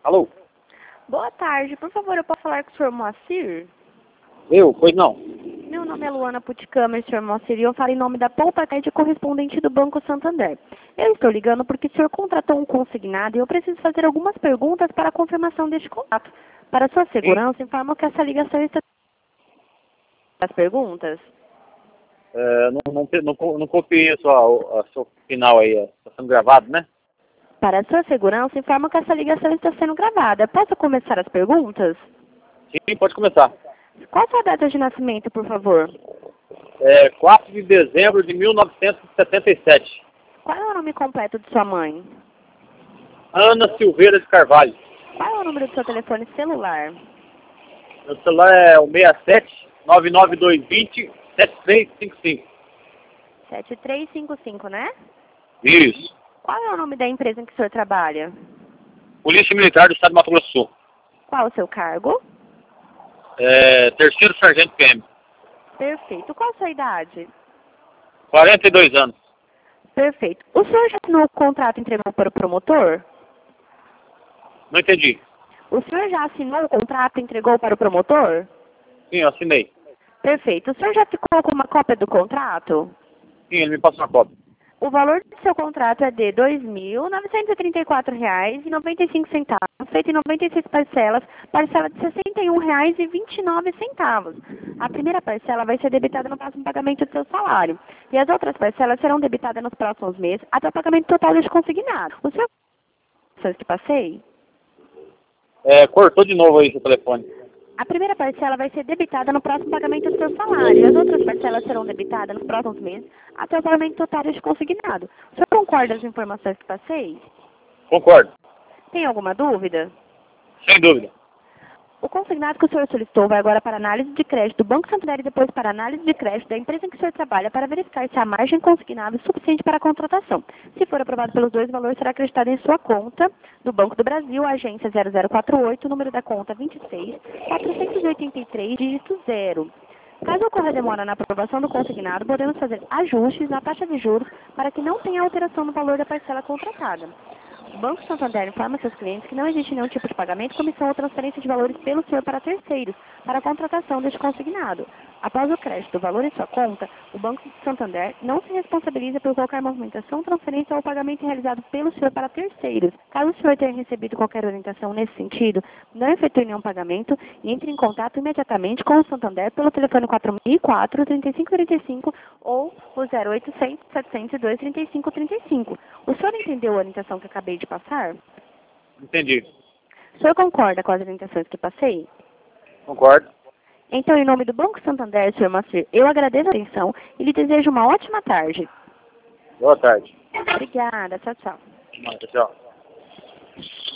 Alô? Boa tarde, por favor, eu posso falar com o senhor Moacir? Eu? Pois não. Meu nome é Luana Puticamer, senhor Moacir, e eu falo em nome da Polpacred correspondente do Banco Santander. Eu estou ligando porque o senhor contratou um consignado e eu preciso fazer algumas perguntas para a confirmação deste contato. Para sua segurança, informo que essa ligação está... As perguntas? Não copiei a sua final aí. Está sendo gravado, né? Para sua segurança, informo que essa ligação está sendo gravada. Posso começar as perguntas? Sim, pode começar. Qual a sua data de nascimento, por favor? 4 de dezembro de 1977. Qual é o nome completo de sua mãe? Ana Silveira de Carvalho. Qual é o número do seu telefone celular? Meu celular é o 67 99220 7355. 7355, né? Isso. Qual é o nome da empresa em que o senhor trabalha? Polícia Militar do Estado de Mato Grosso do Sul. Qual o seu cargo? Terceiro Sargento PM. Perfeito. Qual a sua idade? 42 anos. Perfeito. O senhor já assinou o contrato e entregou para o promotor? Não entendi. O senhor já assinou o contrato e entregou para o promotor? Sim, eu assinei. Perfeito. O senhor já ficou com uma cópia do contrato? Sim, ele me passou uma cópia. O valor do seu contrato é de R$ 2.934,95, feito em 96 parcelas, parcela de R$ 61,29. A primeira parcela vai ser debitada no próximo pagamento do seu salário, e as outras parcelas serão debitadas nos próximos meses, até o pagamento total deste consignado. O senhor que passei? Cortou de novo aí seu telefone. A primeira parcela vai ser debitada no próximo pagamento do seu salário, e as outras parcelas serão debitadas nos próximos meses, até o pagamento total deste consignado. O senhor concorda com as informações que passei? Concordo. Tem alguma dúvida? Sem dúvida. O consignado que o senhor solicitou vai agora para análise de crédito do Banco Santander e depois para análise de crédito da empresa em que o senhor trabalha para verificar se a margem consignada é suficiente para a contratação. Se for aprovado pelos dois, o valor será acreditado em sua conta do Banco do Brasil, agência 0048, número da conta 26.483, dígito 0. Caso ocorra demora na aprovação do consignado, podemos fazer ajustes na taxa de juros para que não tenha alteração no valor da parcela contratada. O Banco Santander informa seus clientes que não existe nenhum tipo de pagamento, comissão ou transferência de valores pelo senhor para terceiros, para a contratação deste consignado. Após o crédito do valor em sua conta, o Banco Santander não se responsabiliza por qualquer movimentação, transferência ou pagamento realizado pelo senhor para terceiros. Caso o senhor tenha recebido qualquer orientação nesse sentido, não efetue nenhum pagamento e entre em contato imediatamente com o Santander pelo telefone 4004-3535 ou o 0800-702-3535. O senhor entendeu a orientação que acabei de passar? Entendi. O senhor concorda com as orientações que passei? Concordo. Então, em nome do Banco Santander, senhor Moacir, eu agradeço a atenção e lhe desejo uma ótima tarde. Boa tarde. Obrigada. Tchau, tchau. Tchau.